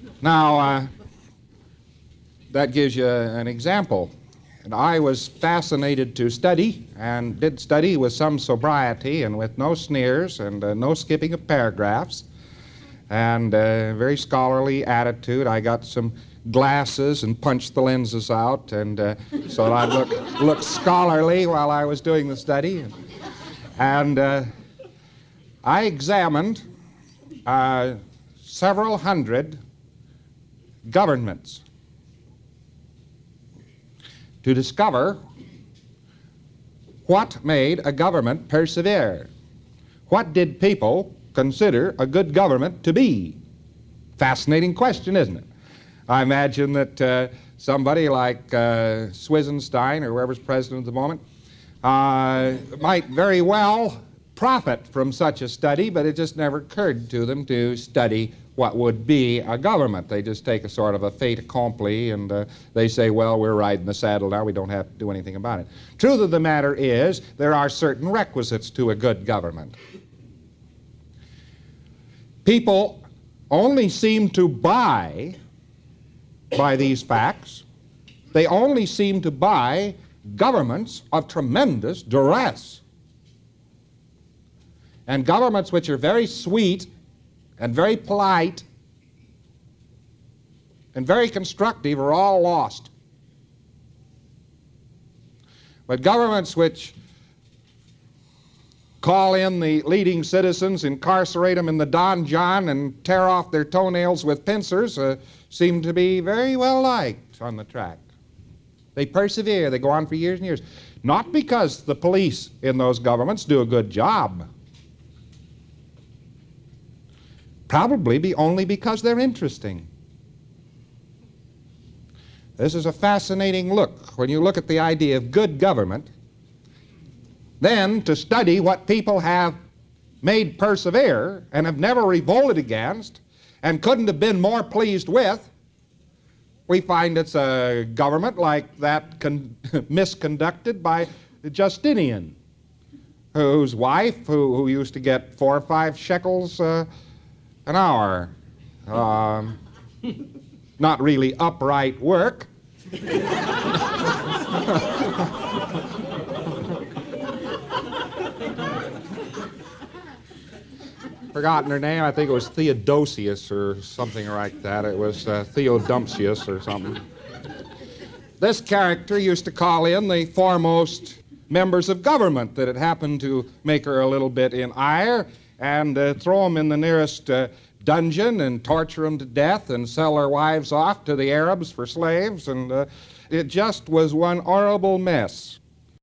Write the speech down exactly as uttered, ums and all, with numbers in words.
Now, uh, that gives you an example. And I was fascinated to study, and did study with some sobriety and with no sneers and uh, no skipping of paragraphs, and a very scholarly attitude. I got some glasses and punched the lenses out, and uh, so that I'd look, look scholarly while I was doing the study. And uh, I examined uh, several hundred governments to discover what made a government persevere. What did people consider a good government to be? Fascinating question, isn't it? I imagine that uh, somebody like uh, Swisenstein, or whoever's president at the moment, uh, might very well profit from such a study, but it just never occurred to them to study what would be a government. They just take a sort of a fait accompli, and uh, they say, well, we're riding the saddle now, we don't have to do anything about it. Truth of the matter is, there are certain requisites to a good government. People only seem to buy by these facts. They only seem to buy governments of tremendous duress. And governments which are very sweet and very polite and very constructive are all lost. But governments which call in the leading citizens, incarcerate them in the donjon, and tear off their toenails with pincers uh, seem to be very well liked on the track. They persevere. They go on for years and years. Not because the police in those governments do a good job. Probably be only because they're interesting. This is a fascinating look. When you look at the idea of good government, then to study what people have made persevere and have never revolted against and couldn't have been more pleased with, we find it's a government like that con- misconducted by Justinian, whose wife, who, who used to get four or five shekels uh, an hour. Um, not really upright work. Forgotten her name. I think it was Theodosius or something like that. It was uh, Theodumpsius or something. This character used to call in the foremost members of government that had happened to make her a little bit in ire, and uh, throw them in the nearest uh, dungeon and torture them to death and sell their wives off to the Arabs for slaves, and uh, it just was one horrible mess.